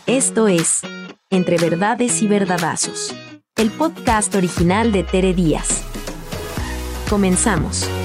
Esto es Entre Verdades y Verdadazos, el podcast original de Tere Díaz. Comenzamos.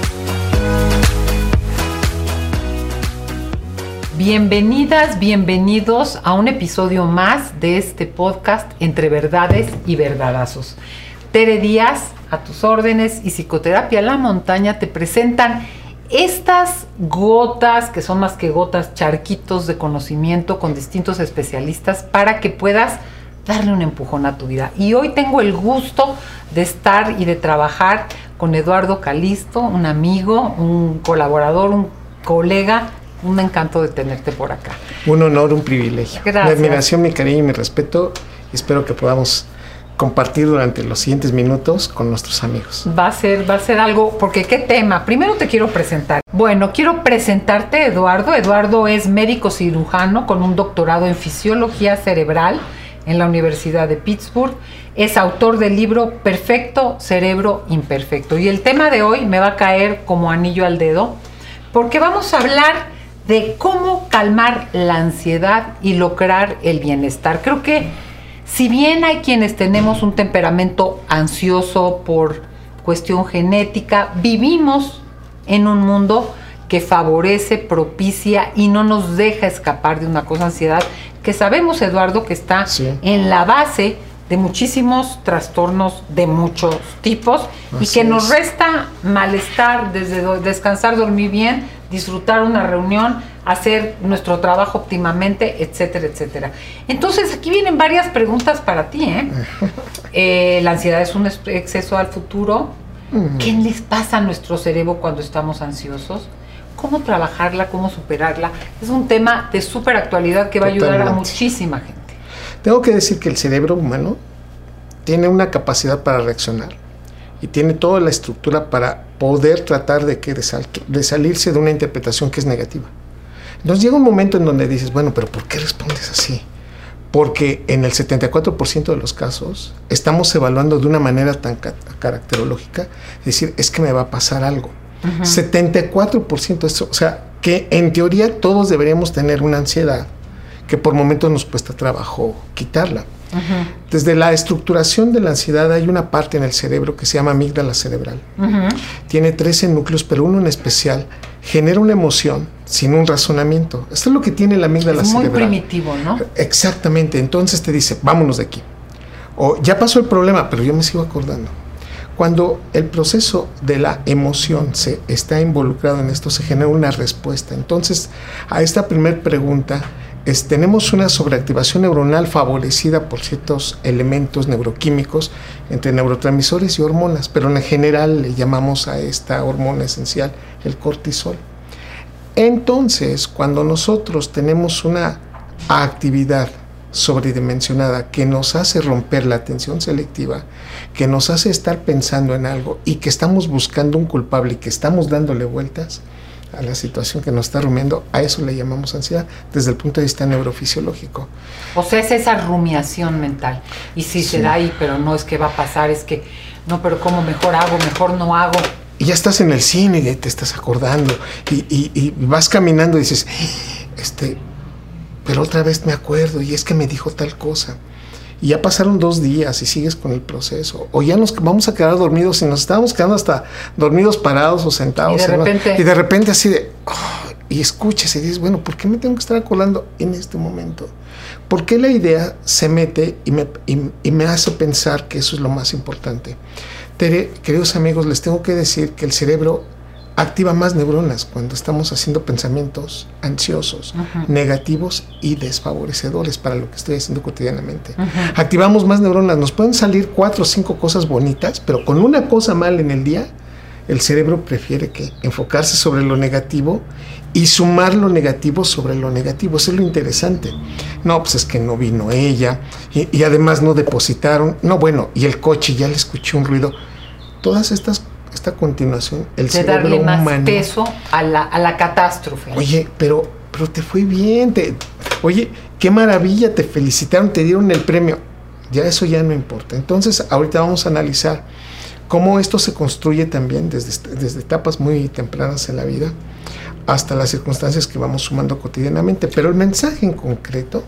Bienvenidas, bienvenidos a un episodio más de este podcast Entre Verdades y Verdadazos. Tere Díaz, a tus órdenes, y Psicoterapia La Montaña te presentan estas gotas, que son más que gotas, charquitos de conocimiento con distintos especialistas para que puedas darle un empujón a tu vida. Y hoy tengo el gusto de estar y de trabajar con Eduardo Calisto, un amigo, un colaborador, un colega. Un encanto de tenerte por acá. Un honor, un privilegio. Gracias. Mi admiración, mi cariño y mi respeto. Espero que podamos compartir durante los siguientes minutos con nuestros amigos. Va a ser algo, porque ¿qué tema? Primero te quiero presentar. Bueno, quiero presentarte, Eduardo. Eduardo es médico cirujano con un doctorado en fisiología cerebral en la Universidad de Pittsburgh. Es autor del libro Perfecto Cerebro Imperfecto. Y el tema de hoy me va a caer como anillo al dedo, porque vamos a hablar de cómo calmar la ansiedad y lograr el bienestar. Creo que si bien hay quienes tenemos un temperamento ansioso por cuestión genética, vivimos en un mundo que favorece, propicia y no nos deja escapar de una cosa, ansiedad, que sabemos, Eduardo, que está en la base de muchísimos trastornos de muchos tipos. Así y que nos resta malestar, desde descansar, dormir bien, disfrutar una reunión, hacer nuestro trabajo óptimamente, etcétera, etcétera. Entonces, aquí vienen varias preguntas para ti, la ansiedad es un exceso al futuro. ¿Qué les pasa a nuestro cerebro cuando estamos ansiosos? ¿Cómo trabajarla? ¿Cómo superarla? Es un tema de súper actualidad que va a ayudar a muchísima gente. Tengo que decir que el cerebro humano tiene una capacidad para reaccionar y tiene toda la estructura para poder tratar de salirse de una interpretación que es negativa. Entonces llega un momento en donde dices, bueno, pero ¿por qué respondes así? Porque en el 74% de los casos estamos evaluando de una manera tan caracterológica, es decir, es que me va a pasar algo. 74% eso, o sea, que en teoría todos deberíamos tener una ansiedad que por momentos nos cuesta trabajo quitarla. Desde la estructuración de la ansiedad hay una parte en el cerebro que se llama amígdala cerebral. Tiene 13 núcleos, pero uno en especial genera una emoción sin un razonamiento. Esto es lo que tiene la amígdala cerebral. Es muy primitivo, ¿no? Exactamente. Entonces te dice, vámonos de aquí. O ya pasó el problema, pero yo me sigo acordando. Cuando el proceso de la emoción se está involucrado en esto, se genera una respuesta. Entonces, a esta primera pregunta, tenemos una sobreactivación neuronal favorecida por ciertos elementos neuroquímicos entre neurotransmisores y hormonas, pero en general le llamamos a esta hormona esencial el cortisol. Entonces, cuando nosotros tenemos una actividad sobredimensionada que nos hace romper la atención selectiva, que nos hace estar pensando en algo y que estamos buscando un culpable y que estamos dándole vueltas a la situación que nos está rumiando, a eso le llamamos ansiedad desde el punto de vista neurofisiológico. O sea, es esa rumiación mental. Y sí, será ahí, pero no es que va a pasar, es que no, pero ¿cómo mejor hago, mejor no hago? Y ya estás en el cine y te estás acordando y vas caminando y dices, pero otra vez me acuerdo y es que me dijo tal cosa. Y ya pasaron 2 días y sigues con el proceso. O ya nos vamos a quedar dormidos y nos estábamos quedando hasta dormidos parados o sentados. Y de repente así de... y escuchas y dices, bueno, ¿por qué me tengo que estar acordando en este momento? ¿Por qué la idea se mete y me hace pensar que eso es lo más importante? Tere, queridos amigos, les tengo que decir que el cerebro activa más neuronas cuando estamos haciendo pensamientos ansiosos, negativos y desfavorecedores para lo que estoy haciendo cotidianamente. Activamos más neuronas, nos pueden salir 4 o 5 cosas bonitas, pero con una cosa mal en el día, el cerebro prefiere enfocarse sobre lo negativo y sumar lo negativo sobre lo negativo. Eso es lo interesante. No, pues es que no vino ella y además no depositaron. No, bueno, y el coche, ya le escuché un ruido. Todas esta continuación, el cerebro darle más humano, peso a la catástrofe. Oye, pero te fue bien. Oye, qué maravilla, te felicitaron, te dieron el premio. Ya eso ya no importa. Entonces, ahorita vamos a analizar cómo esto se construye también desde etapas muy tempranas en la vida hasta las circunstancias que vamos sumando cotidianamente. Pero el mensaje en concreto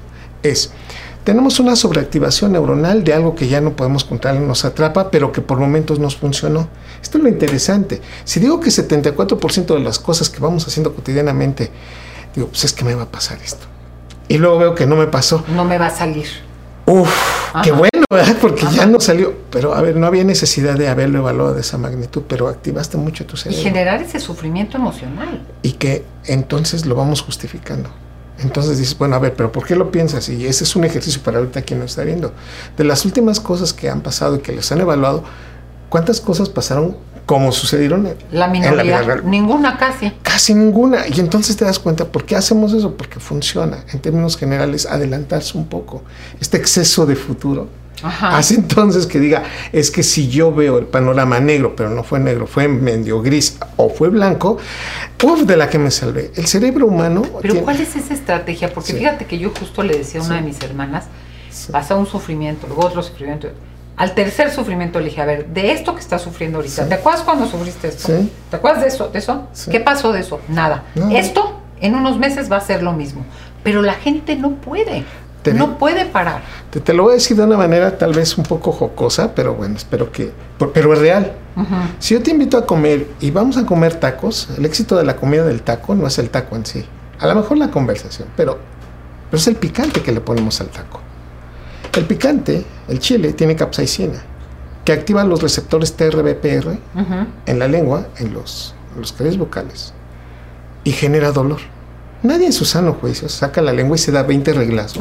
tenemos una sobreactivación neuronal de algo que ya no podemos controlar, nos atrapa, pero que por momentos nos funcionó. Esto es lo interesante. Si digo que 74% de las cosas que vamos haciendo cotidianamente, digo, pues es que me va a pasar esto. Y luego veo que no me pasó. No me va a salir. Qué bueno, ¿verdad? Porque ya no salió. Pero, a ver, no había necesidad de haberlo evaluado de esa magnitud, pero activaste mucho tu cerebro. Y generar ese sufrimiento emocional. Y que entonces lo vamos justificando. Entonces dices, bueno, a ver, pero ¿por qué lo piensas? Y ese es un ejercicio para ahorita quien nos está viendo. De las últimas cosas que han pasado y que les han evaluado, ¿cuántas cosas pasaron como sucedieron la minoría, en la vida real? Ninguna casi. Casi ninguna. Y entonces te das cuenta, ¿por qué hacemos eso? Porque funciona. En términos generales, adelantarse un poco. Este exceso de futuro hace entonces que diga, es que si yo veo el panorama negro, pero no fue negro, fue medio gris o fue blanco, de la que me salvé. El cerebro humano... Pero ¿cuál es esa estrategia? Porque fíjate que yo justo le decía a una de mis hermanas, pasa un sufrimiento, luego otro sufrimiento. Al tercer sufrimiento le dije, a ver, de esto que estás sufriendo ahorita, ¿te acuerdas cuando sufriste esto? ¿Te acuerdas de eso? Sí. ¿Qué pasó de eso? Nada. Esto en unos meses va a ser lo mismo. Pero la gente no puede. No puede parar. Te lo voy a decir de una manera tal vez un poco jocosa, pero bueno, espero que... Pero es real. Si yo te invito a comer y vamos a comer tacos, el éxito de la comida del taco no es el taco en sí. A lo mejor la conversación, pero es el picante que le ponemos al taco. El picante, el chile, tiene capsaicina, que activa los receptores TRBPR en la lengua, en los carriles vocales, y genera dolor. Nadie en su sano juicio saca la lengua y se da 20 reglazos.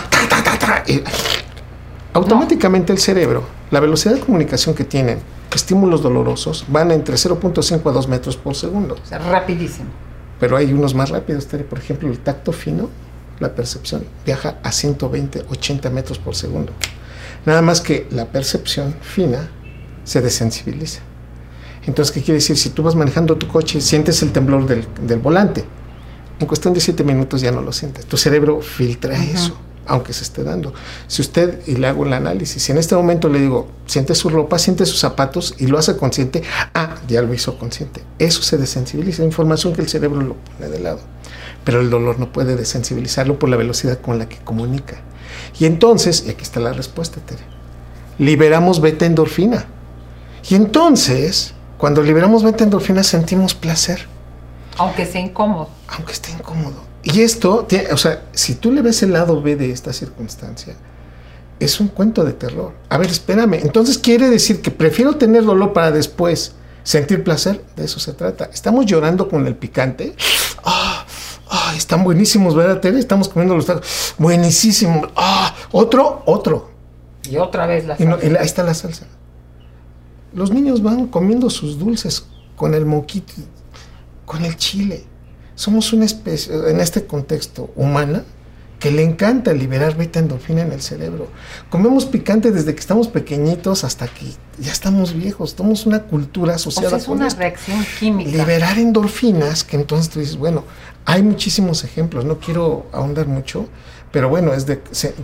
Automáticamente el cerebro, la velocidad de comunicación que tienen estímulos dolorosos van entre 0.5 a 2 metros por segundo. O sea, rapidísimo. Pero hay unos más rápidos, por ejemplo, el tacto fino, la percepción viaja a 120, 80 metros por segundo. Nada más que la percepción fina se desensibiliza. Entonces, ¿qué quiere decir? Si tú vas manejando tu coche, sientes el temblor del volante. En cuestión de 7 minutos ya no lo sientes. Tu cerebro filtra eso, aunque se esté dando. Si usted, y le hago el análisis, si en este momento le digo, siente su ropa, siente sus zapatos y lo hace consciente, ya lo hizo consciente. Eso se desensibiliza, información que el cerebro lo pone de lado. Pero el dolor no puede desensibilizarlo por la velocidad con la que comunica. Y entonces, y aquí está la respuesta, Tere, liberamos beta-endorfina. Y entonces, cuando liberamos beta-endorfina, sentimos placer. Aunque sea incómodo. Aunque esté incómodo. Y esto, o sea, si tú le ves el lado B de esta circunstancia, es un cuento de terror. A ver, espérame. Entonces quiere decir que prefiero tener dolor para después sentir placer. De eso se trata. Estamos llorando con el picante. Están buenísimos, ¿verdad, Tere? Estamos comiendo los tacos. Buenísimos. Otro. Y otra vez la salsa. Ahí está la salsa. Los niños van comiendo sus dulces con el moquito, con el chile. Somos una especie, en este contexto humana, que le encanta liberar beta-endorfina en el cerebro. Comemos picante desde que estamos pequeñitos hasta que ya estamos viejos. Somos una cultura asociada con una reacción química. Liberar endorfinas, que entonces tú dices, bueno, hay muchísimos ejemplos. No quiero ahondar mucho, pero bueno, es de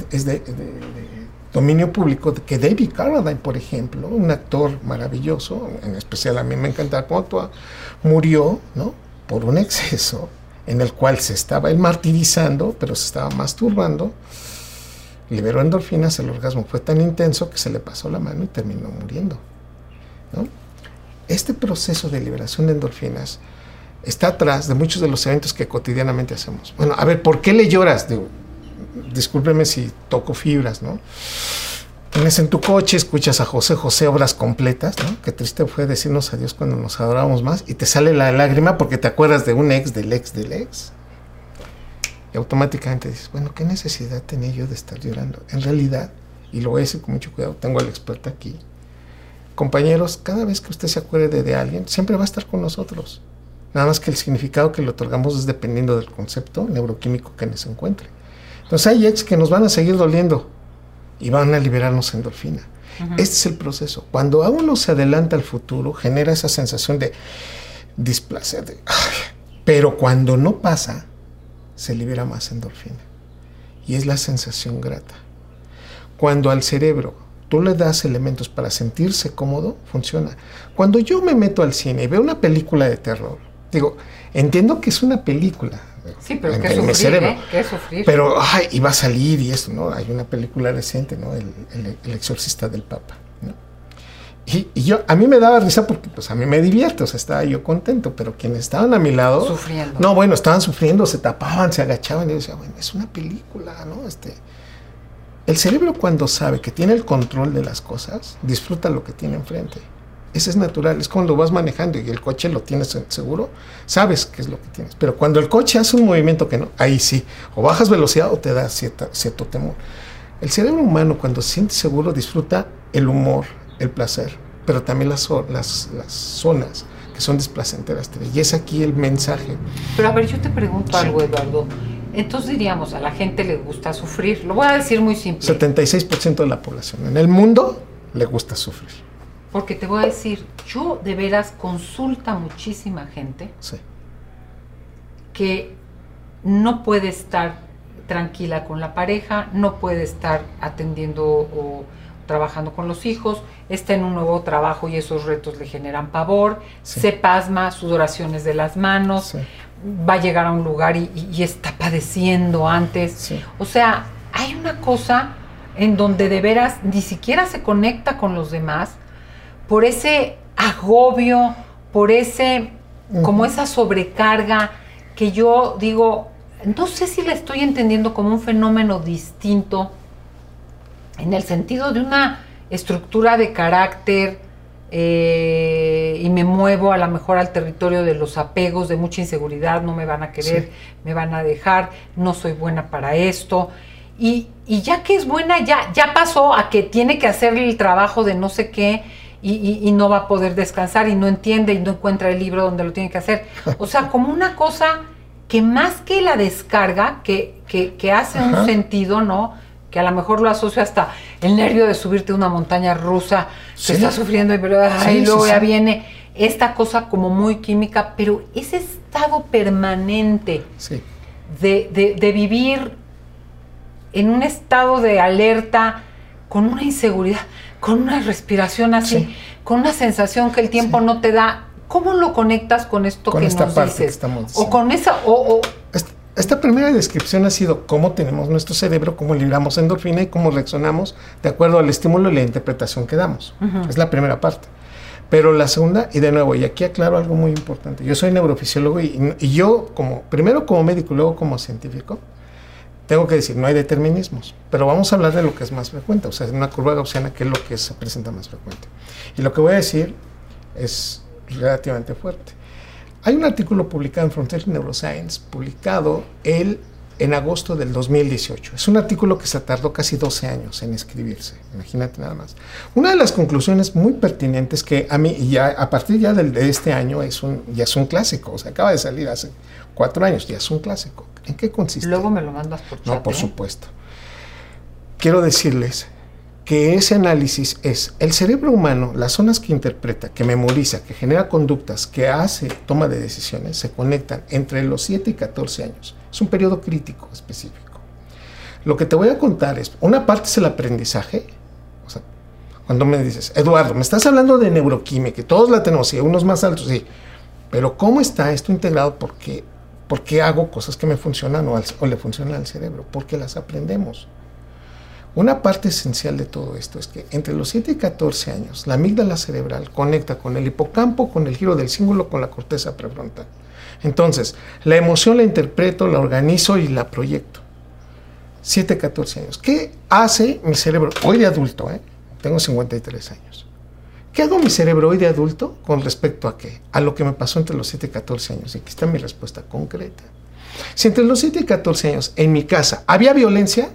dominio público que David Carradine, por ejemplo, un actor maravilloso, en especial a mí me encanta cómo actúa, murió, ¿no?, por un exceso en el cual se estaba él martirizando, pero se estaba masturbando, liberó endorfinas, el orgasmo fue tan intenso que se le pasó la mano y terminó muriendo, ¿no? Este proceso de liberación de endorfinas está atrás de muchos de los eventos que cotidianamente hacemos. Bueno, a ver, ¿por qué le lloras? Discúlpeme si toco fibras, ¿no? Tienes en tu coche, escuchas a José José, obras completas, ¿no? Qué triste fue decirnos adiós cuando nos adorábamos más, y te sale la lágrima porque te acuerdas de un ex, del ex. Y automáticamente dices, bueno, ¿qué necesidad tenía yo de estar llorando? En realidad, y lo voy a decir con mucho cuidado, tengo al experto aquí. Compañeros, cada vez que usted se acuerde de alguien, siempre va a estar con nosotros. Nada más que el significado que le otorgamos es dependiendo del concepto neuroquímico que nos encuentre. Entonces hay ex que nos van a seguir doliendo y van a liberarnos endorfina. Este es el proceso. Cuando uno se adelanta al futuro, genera esa sensación de displacer. Pero cuando no pasa, se libera más endorfina. Y es la sensación grata. Cuando al cerebro tú le das elementos para sentirse cómodo, funciona. Cuando yo me meto al cine y veo una película de terror, digo, entiendo que es una película. Sí, pero en mi cerebro. ¿Qué sufrir? Pero, iba a salir y esto, ¿no? Hay una película reciente, ¿no? El exorcista del Papa, ¿no? Y a mí me daba risa porque, pues, a mí me divierte, o sea, estaba yo contento, pero quienes estaban a mi lado... Sufriendo. No, bueno, estaban sufriendo, se tapaban, se agachaban, y yo decía, bueno, es una película, ¿no? El cerebro, cuando sabe que tiene el control de las cosas, disfruta lo que tiene enfrente. Eso es natural, es cuando vas manejando y el coche lo tienes seguro, sabes qué es lo que tienes. Pero cuando el coche hace un movimiento que no, ahí sí, o bajas velocidad o te da cierto temor. El cerebro humano, cuando se siente seguro, disfruta el humor, el placer, pero también las zonas que son desplacenteras. Y es aquí el mensaje. Pero a ver, yo te pregunto algo, Eduardo. Entonces diríamos, a la gente le gusta sufrir. Lo voy a decir muy simple. 76% de la población en el mundo le gusta sufrir. Porque te voy a decir, yo de veras consulta muchísima gente que no puede estar tranquila con la pareja, no puede estar atendiendo o trabajando con los hijos, está en un nuevo trabajo y esos retos le generan pavor, se pasma, sudoraciones de las manos, va a llegar a un lugar y está padeciendo antes. Sí. O sea, hay una cosa en donde de veras ni siquiera se conecta con los demás por ese agobio, por ese, como esa sobrecarga que yo digo, no sé si la estoy entendiendo como un fenómeno distinto en el sentido de una estructura de carácter y me muevo a lo mejor al territorio de los apegos, de mucha inseguridad, no me van a querer, me van a dejar, no soy buena para esto. Y ya que es buena, ya pasó a que tiene que hacer el trabajo de no sé qué y no va a poder descansar y no entiende y no encuentra el libro donde lo tiene que hacer. O sea, como una cosa que más que la descarga, que hace un sentido, ¿no? Que a lo mejor lo asocio hasta el nervio de subirte a una montaña rusa, que está sufriendo y luego ya viene esta cosa como muy química, pero ese estado permanente de vivir en un estado de alerta, con una inseguridad, con una respiración así, con una sensación que el tiempo no te da. ¿Cómo lo conectas con esto con que esta nos parte dices? Que estamos diciendo. O con esa... Esta primera descripción ha sido cómo tenemos nuestro cerebro, cómo liberamos endorfina y cómo reaccionamos de acuerdo al estímulo y la interpretación que damos. Es la primera parte. Pero la segunda, y de nuevo, y aquí aclaro algo muy importante. Yo soy neurofisiólogo y yo, primero como médico y luego como científico, tengo que decir, no hay determinismos, pero vamos a hablar de lo que es más frecuente, o sea, en una curva gaussiana, que es lo que se presenta más frecuente. Y lo que voy a decir es relativamente fuerte. Hay un artículo publicado en Frontiers Neuroscience, publicado en agosto del 2018. Es un artículo que se tardó casi 12 años en escribirse, imagínate nada más. Una de las conclusiones muy pertinentes que a mí, ya a partir ya de este año, ya es un clásico, o sea, acaba de salir hace 4 años, ya es un clásico. ¿En qué consiste? Luego me lo mandas por chat. No, por supuesto. Quiero decirles que ese análisis es el cerebro humano, las zonas que interpreta, que memoriza, que genera conductas, que hace toma de decisiones, se conectan entre los 7 y 14 años. Es un periodo crítico específico. Lo que te voy a contar es, una parte es el aprendizaje. O sea, cuando me dices, Eduardo, me estás hablando de neuroquímica, que todos la tenemos, y unos más altos, sí. Pero ¿cómo está esto integrado? ¿Por qué hago cosas que me funcionan o le funcionan al cerebro? Porque las aprendemos. Una parte esencial de todo esto es que entre los 7 y 14 años, la amígdala cerebral conecta con el hipocampo, con el giro del cíngulo, con la corteza prefrontal. Entonces, la emoción la interpreto, la organizo y la proyecto. 7 a 14 años. ¿Qué hace mi cerebro hoy de adulto? Tengo 53 años. ¿Qué hago mi cerebro hoy de adulto con respecto a qué? A lo que me pasó entre los 7 y 14 años. Y aquí está mi respuesta concreta. Si entre los 7 y 14 años en mi casa había violencia,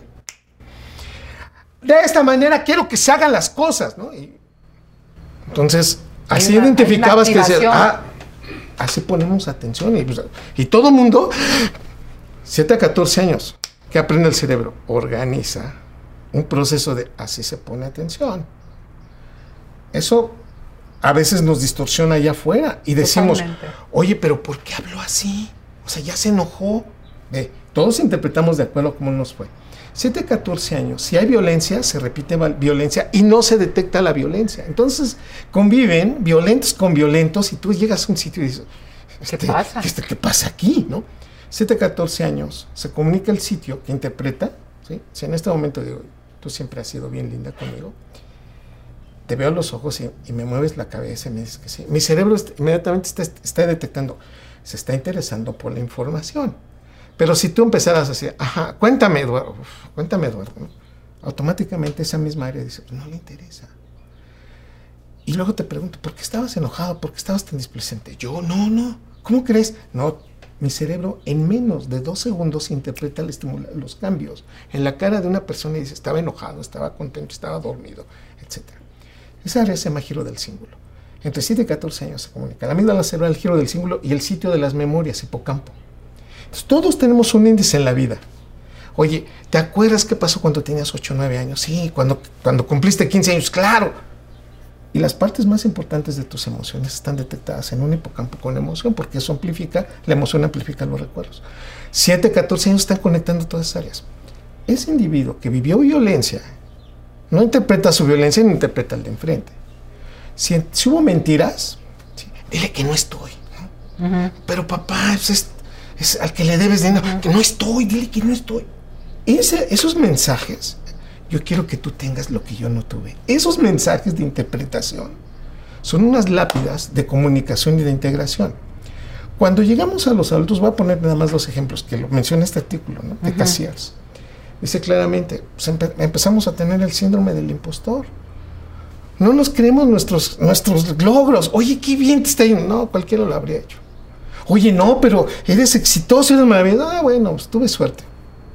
de esta manera quiero que se hagan las cosas, ¿no? Entonces, así identificabas que decías, así ponemos atención. Y todo el mundo, 7 a 14 años, ¿qué aprende el cerebro? Organiza un proceso de así se pone atención. Eso a veces nos distorsiona allá afuera y decimos, oye, pero ¿por qué habló así? O sea, ya se enojó. Todos interpretamos de acuerdo a cómo nos fue. 7 a 14 años, si hay violencia, se repite violencia y no se detecta la violencia. Entonces conviven violentos con violentos y tú llegas a un sitio y dices, ¿qué pasa? ¿Qué pasa aquí? ¿No? 7 a 14 años se comunica el sitio que interpreta, ¿sí? Si en este momento digo, tú siempre has sido bien linda conmigo, te veo a los ojos y me mueves la cabeza y me dices que sí. Mi cerebro inmediatamente está detectando, se está interesando por la información. Pero si tú empezaras a decir, ajá, cuéntame Eduardo, ¿no? Automáticamente esa misma área dice, pues no le interesa. Y luego te pregunto, ¿por qué estabas enojado? ¿Por qué estabas tan displicente? Yo, no, ¿cómo crees? No, mi cerebro en menos de 2 segundos interpreta los cambios en la cara de una persona y dice, estaba enojado, estaba contento, estaba dormido, etc. Esa área se llama giro del cíngulo. Entre 7 y 14 años se comunica la amígdala cerebral, el giro del cíngulo y el sitio de las memorias, hipocampo. Entonces, todos tenemos un índice en la vida. Oye, ¿te acuerdas qué pasó cuando tenías 8 o 9 años? Sí, cuando cumpliste 15 años, claro. Y las partes más importantes de tus emociones están detectadas en un hipocampo con emoción, porque eso amplifica, la emoción amplifica los recuerdos. 7, 14 años están conectando todas esas áreas. Ese individuo que vivió violencia, no interpreta su violencia ni interpreta el de enfrente. Si hubo mentiras, ¿sí? Dile que no estoy, ¿no? Uh-huh. Pero papá, es al que le debes dinero, uh-huh. Que no estoy, dile que no estoy. Esos mensajes, yo quiero que tú tengas lo que yo no tuve. Esos mensajes de interpretación son unas lápidas de comunicación y de integración. Cuando llegamos a los adultos, voy a poner nada más 2 ejemplos que lo menciona este artículo, ¿no? De Casillas. Dice claramente, pues empezamos a tener el síndrome del impostor. No nos creemos nuestros logros. Oye, qué bien te está yendo. No, cualquiera lo habría hecho. Oye, no, pero eres exitoso, eres maravilloso. Ah, bueno, pues tuve suerte.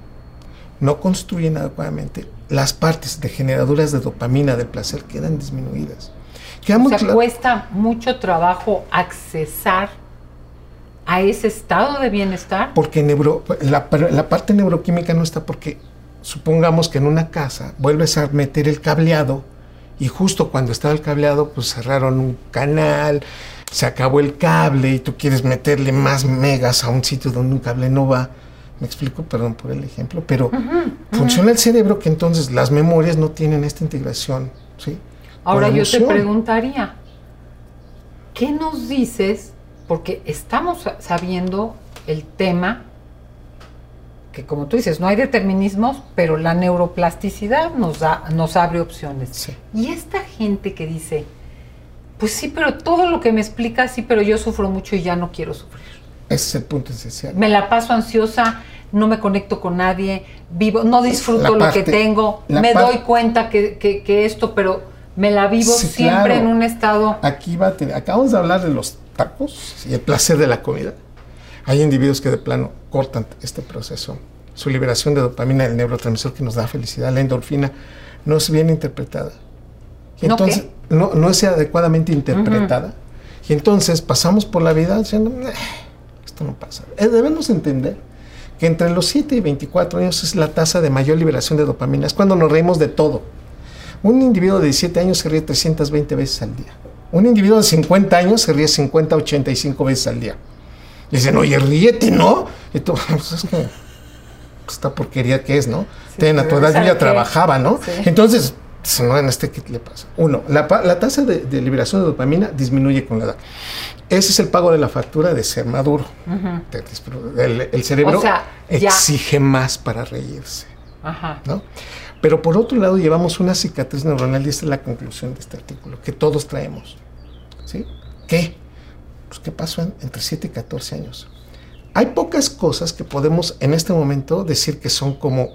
No construyen adecuadamente. Las partes de generadoras de dopamina, de placer, quedan disminuidas. Cuesta mucho trabajo accesar a ese estado de bienestar. Porque la parte neuroquímica no está, porque supongamos que en una casa vuelves a meter el cableado y justo cuando estaba el cableado, pues cerraron un canal, se acabó el cable y tú quieres meterle más megas a un sitio donde un cable no va. Me explico, perdón por el ejemplo, pero funciona el cerebro que entonces las memorias no tienen esta integración, ¿sí? Ahora yo te preguntaría, ¿qué nos dices? Porque estamos sabiendo el tema, que como tú dices, no hay determinismos, pero la neuroplasticidad nos abre opciones. Sí. Y esta gente que dice, pues sí, pero todo lo que me explica, sí, pero yo sufro mucho y ya no quiero sufrir. Ese es el punto esencial. Me la paso ansiosa, no me conecto con nadie, vivo, no disfruto lo que tengo, me doy cuenta que esto, pero me la vivo siempre en un estado. Acabamos de hablar de los tacos y el placer de la comida. Hay individuos que de plano cortan este proceso. Su liberación de dopamina, el neurotransmisor que nos da felicidad, la endorfina, no es bien interpretada. Y entonces, no es adecuadamente interpretada. Y entonces pasamos por la vida diciendo, esto no pasa. Debemos entender que entre los 7 y 24 años es la tasa de mayor liberación de dopamina. Es cuando nos reímos de todo. Un individuo de 17 años se ríe 320 veces al día. Un individuo de 50 años se ríe 50, 85 veces al día. Y dicen, oye, ríete, ¿no? Y tú, pues es que esta porquería que es, ¿no? Sí, a tu edad yo ya trabajaba, ¿no? Sí. Entonces, no, en ¿qué le pasa? Uno, la tasa de liberación de dopamina disminuye con la edad. Ese es el pago de la factura de ser maduro. El cerebro exige más para reírse, ¿no? Pero por otro lado llevamos una cicatriz neuronal y esta es la conclusión de este artículo, que todos traemos, ¿sí? ¿Qué? Pues ¿qué pasó entre 7 y 14 años? Hay pocas cosas que podemos en este momento decir que son como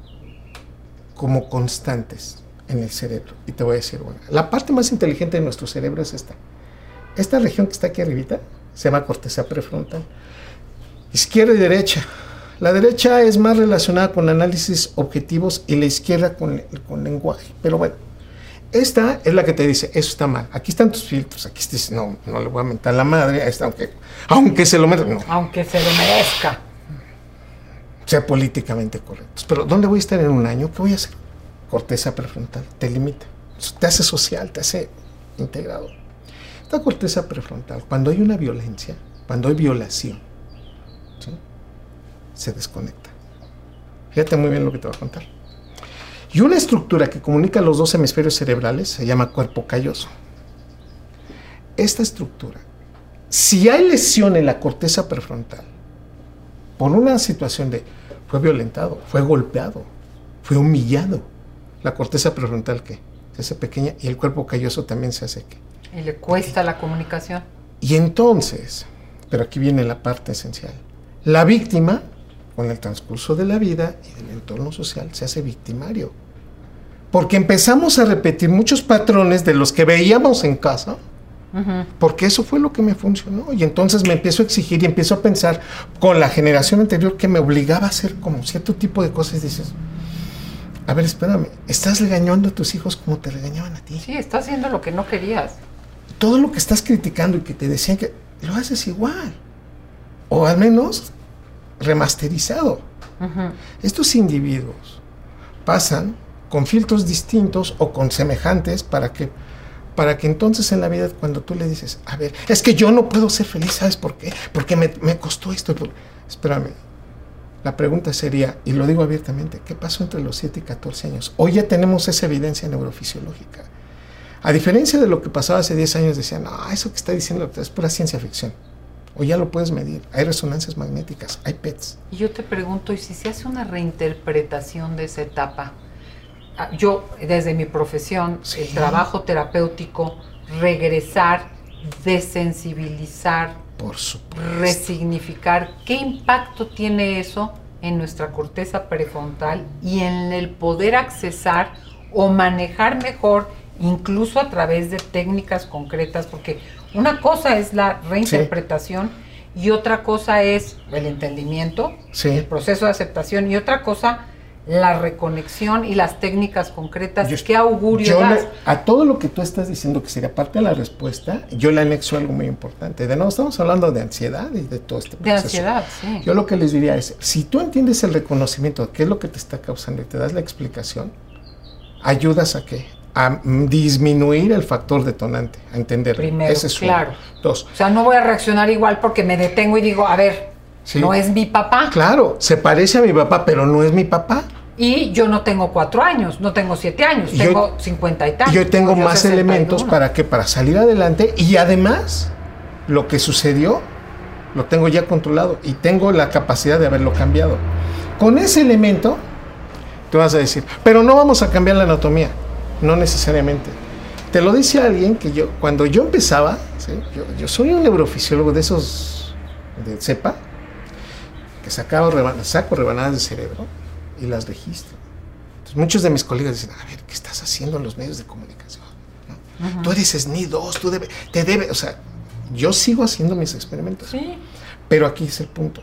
constantes en el cerebro. Y te voy a decir, bueno, la parte más inteligente de nuestro cerebro es esta. Esta región que está aquí arribita se llama corteza prefrontal. Izquierda y derecha. La derecha es más relacionada con análisis objetivos y la izquierda con lenguaje. Pero bueno, esta es la que te dice, eso está mal. Aquí están tus filtros. Aquí dices, no le voy a mentar la madre a esta, aunque se lo merezca. No. Aunque se lo merezca. Sea políticamente correctos. Pero ¿dónde voy a estar en un año? ¿Qué voy a hacer? Corteza prefrontal. Te limita. Te hace social, te hace integrado. Esta corteza prefrontal, cuando hay una violencia, cuando hay violación, ¿sí? Se desconecta. Fíjate muy bien lo que te voy a contar. Y una estructura que comunica los 2 hemisferios cerebrales se llama cuerpo calloso. Esta estructura, si hay lesión en la corteza prefrontal, por una situación fue violentado, fue golpeado, fue humillado. La corteza prefrontal, ¿qué? Se hace pequeña y el cuerpo calloso también se hace, ¿qué? Y le cuesta la comunicación. Y entonces, pero aquí viene la parte esencial, la víctima, con el transcurso de la vida y del entorno social, se hace victimario. Porque empezamos a repetir muchos patrones de los que veíamos en casa, porque eso fue lo que me funcionó. Y entonces me empiezo a exigir y empiezo a pensar con la generación anterior que me obligaba a hacer como cierto tipo de cosas. Y dices, a ver, espérame, estás regañando a tus hijos como te regañaban a ti. Sí, estás haciendo lo que no querías. Todo lo que estás criticando y que te decían que lo haces igual. O al menos remasterizado. Estos individuos pasan con filtros distintos o con semejantes para que entonces en la vida, cuando tú le dices, a ver, es que yo no puedo ser feliz, ¿sabes por qué? Porque me costó esto. Espérame, la pregunta sería, y lo digo abiertamente, ¿qué pasó entre los 7 y 14 años? Hoy ya tenemos esa evidencia neurofisiológica. A diferencia de lo que pasaba hace 10 años, decían, no, eso que está diciendo es pura ciencia ficción. Hoy ya lo puedes medir, hay resonancias magnéticas, hay PETs. Y yo te pregunto, ¿y si se hace una reinterpretación de esa etapa? Yo, desde mi profesión, sí, el trabajo terapéutico, regresar, desensibilizar, por supuesto, resignificar, ¿qué impacto tiene eso en nuestra corteza prefrontal y en el poder accesar o manejar mejor, incluso a través de técnicas concretas? Porque una cosa es la reinterpretación, sí, y otra cosa es el entendimiento, sí, el proceso de aceptación, y otra cosa la reconexión y las técnicas concretas. ¿Qué augurio das? A todo lo que tú estás diciendo, que sería parte de la respuesta, yo le anexo algo muy importante. De nuevo, estamos hablando de ansiedad y de todo este proceso. De ansiedad, sí. Yo lo que les diría es, si tú entiendes el reconocimiento de qué es lo que te está causando y te das la explicación, ayudas a qué? A disminuir el factor detonante, a entender. Primero, ese es claro. 2. O sea, no voy a reaccionar igual porque me detengo y digo, a ver, sí, no es mi papá. Claro, se parece a mi papá, pero no es mi papá. Y yo no tengo 4 años, no tengo 7 años, tengo 50 y tantos. Yo tengo más 61 elementos para salir adelante, y además lo que sucedió lo tengo ya controlado y tengo la capacidad de haberlo cambiado. Con ese elemento te vas a decir, pero no vamos a cambiar la anatomía. No necesariamente. Te lo dice alguien que cuando yo empezaba, ¿sí? yo soy un neurofisiólogo de esos de cepa, que saco rebanadas de cerebro y las registro. Entonces muchos de mis colegas dicen, a ver, ¿qué estás haciendo en los medios de comunicación? ¿No? Tú eres SNI2, te debe, o sea, yo sigo haciendo mis experimentos. Sí. Pero aquí es el punto.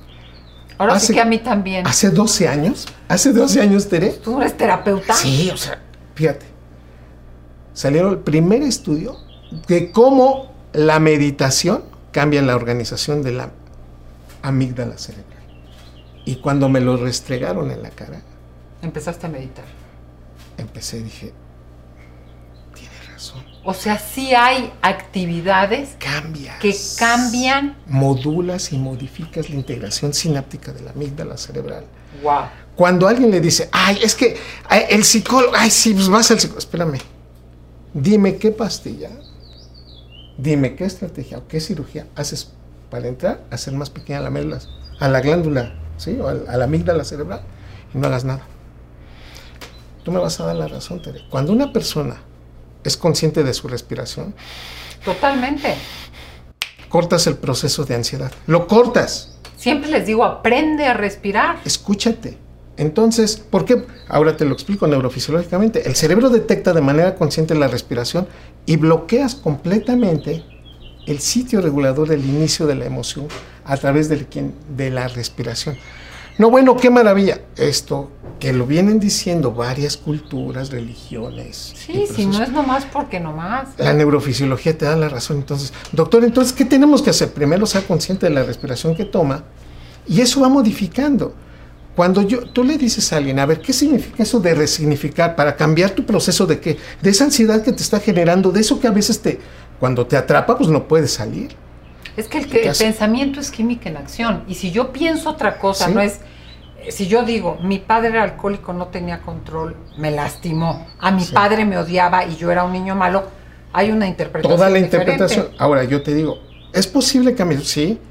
Ahora sí que a mí también. Hace 12 años, Tere. ¿Tú eres terapeuta? Sí, o sea, fíjate. Salieron el primer estudio de cómo la meditación cambia la organización de la amígdala cerebral. Y cuando me lo restregaron en la cara, empezaste a meditar. Empecé y dije, tiene razón. O sea, sí hay actividades que cambian. Modulas y modificas la integración sináptica de la amígdala cerebral. Wow. Cuando alguien le dice, ay, es que el psicólogo, ay, sí, pues vas al psicólogo. Espérame, dime qué pastilla, dime qué estrategia o qué cirugía haces para entrar a hacer más pequeña la médula, a la glándula, ¿sí? O a la amígdala cerebral, y no hagas nada. Tú me vas a dar la razón, Tere. Cuando una persona es consciente de su respiración, totalmente, cortas el proceso de ansiedad. Lo cortas. Siempre les digo, aprende a respirar. Escúchate. Entonces, ¿por qué? Ahora te lo explico neurofisiológicamente. El cerebro detecta de manera consciente la respiración y bloqueas completamente el sitio regulador del inicio de la emoción a través de la respiración. No, bueno, qué maravilla. Esto que lo vienen diciendo varias culturas, religiones. Sí, si no es nomás porque nomás. La neurofisiología te da la razón. Entonces, doctor, ¿qué tenemos que hacer? Primero, ser consciente de la respiración que toma, y eso va modificando. Cuando tú le dices a alguien, a ver, ¿qué significa eso de resignificar para cambiar tu proceso de qué? De esa ansiedad que te está generando, de eso que a veces cuando te atrapa, pues no puedes salir. Es que el pensamiento es química en acción. Y si yo pienso otra cosa, ¿sí? No es... Si yo digo, mi padre era alcohólico, no tenía control, me lastimó. A mi padre me odiaba y yo era un niño malo. Hay una interpretación Toda la diferente. Interpretación. Ahora, yo te digo, ¿es posible cambiar? Sí.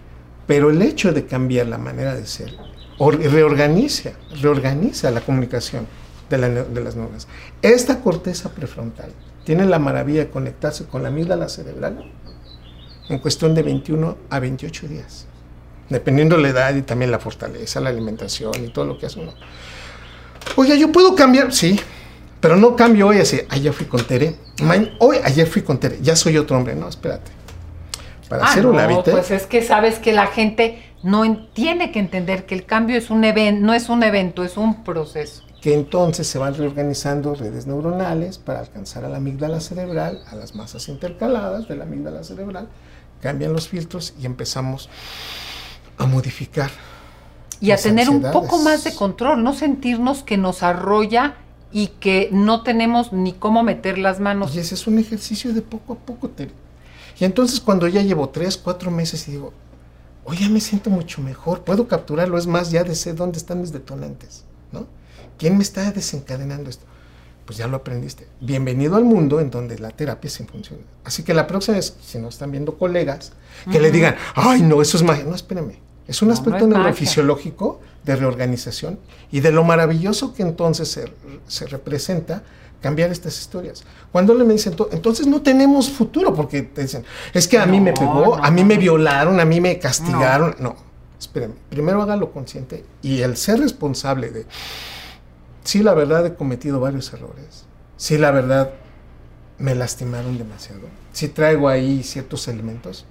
Pero el hecho de cambiar la manera de ser reorganiza la comunicación de las neuronas. Esta corteza prefrontal tiene la maravilla de conectarse con la amígdala cerebral en cuestión de 21 a 28 días, dependiendo de la edad y también la fortaleza, la alimentación y todo lo que hace uno. Oye, ¿yo puedo cambiar? Sí, pero no cambio hoy así. Ayer fui con Tere, ayer fui con Tere, ya soy otro hombre. No, espérate. Para hacer un hábito. Pues es que sabes que la gente tiene que entender que el cambio es un evento, no es un evento, es un proceso. Que entonces se van reorganizando redes neuronales para alcanzar a la amígdala cerebral, a las masas intercaladas de la amígdala cerebral, cambian los filtros y empezamos a modificar. Y a tener un poco más de control, no sentirnos que nos arrolla y que no tenemos ni cómo meter las manos. Y ese es un ejercicio de poco a poco, Tere. Y entonces cuando ya llevo 3, 4 meses y digo, oye, ya me siento mucho mejor, puedo capturarlo, es más, ya sé dónde están mis detonantes, ¿no? ¿Quién me está desencadenando esto? Pues ya lo aprendiste. Bienvenido al mundo en donde la terapia sí funciona. Así que la próxima vez, si nos están viendo colegas, que le digan, ay, no, eso es magia. No, espérame. Es un aspecto neurofisiológico de reorganización y de lo maravilloso que entonces se representa cambiar estas historias. Cuando me dicen, entonces no tenemos futuro, porque te dicen, es que a mí me pegó, a mí me violaron, a mí me castigaron. No, espérame. Primero hágalo consciente y el ser responsable de... Sí, la verdad he cometido varios errores. Sí, la verdad me lastimaron demasiado. Sí traigo ahí ciertos elementos.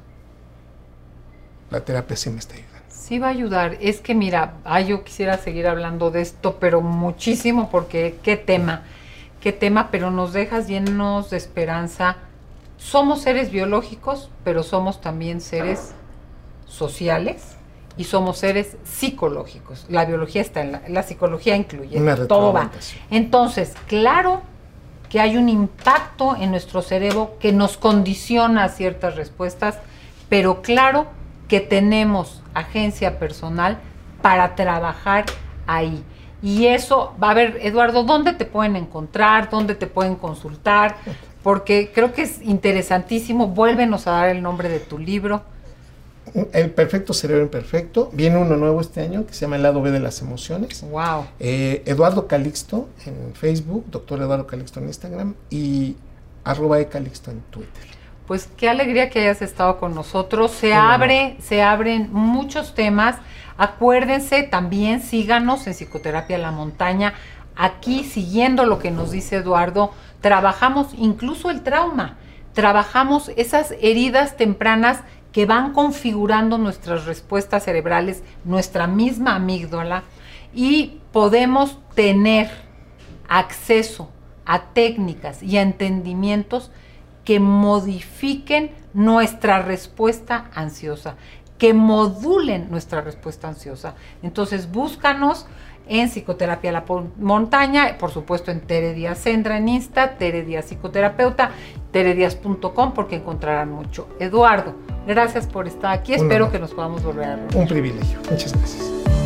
La terapia sí me está ayudando. Sí va a ayudar. Es que mira, yo quisiera seguir hablando de esto, pero muchísimo, porque qué tema, pero nos dejas llenos de esperanza. Somos seres biológicos, pero somos también seres sociales. Y somos seres psicológicos. La biología está la psicología incluye, todo va. Entonces, claro que hay un impacto en nuestro cerebro que nos condiciona a ciertas respuestas, pero claro que tenemos agencia personal para trabajar ahí. Y eso, va a ver, Eduardo, ¿dónde te pueden encontrar? ¿Dónde te pueden consultar? Porque creo que es interesantísimo. Vuélvenos a dar el nombre de tu libro. El perfecto cerebro imperfecto. Viene uno nuevo este año que se llama El lado B de las emociones. Wow. Eduardo Calixto en Facebook, doctor Eduardo Calixto en Instagram y @ecalixto en Twitter. Pues qué alegría que hayas estado con nosotros. Se abren muchos temas. Acuérdense, también síganos en Psicoterapia La Montaña. Aquí, siguiendo lo que nos dice Eduardo, trabajamos incluso el trauma. Trabajamos esas heridas tempranas que van configurando nuestras respuestas cerebrales, nuestra misma amígdala, y podemos tener acceso a técnicas y a entendimientos que modifiquen nuestra respuesta ansiosa, que modulen nuestra respuesta ansiosa. Entonces, búscanos en Psicoterapia La Montaña, por supuesto en Tere Díaz Sendra en Insta, Tere Díaz Psicoterapeuta, terediaz.com, porque encontrarán mucho. Eduardo, gracias por estar aquí. Espero que nos podamos volver a reunir. Un privilegio. Muchas gracias.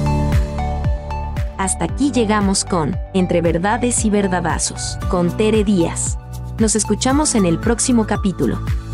Hasta aquí llegamos con Entre Verdades y Verdadazos, con Tere Díaz. Nos escuchamos en el próximo capítulo.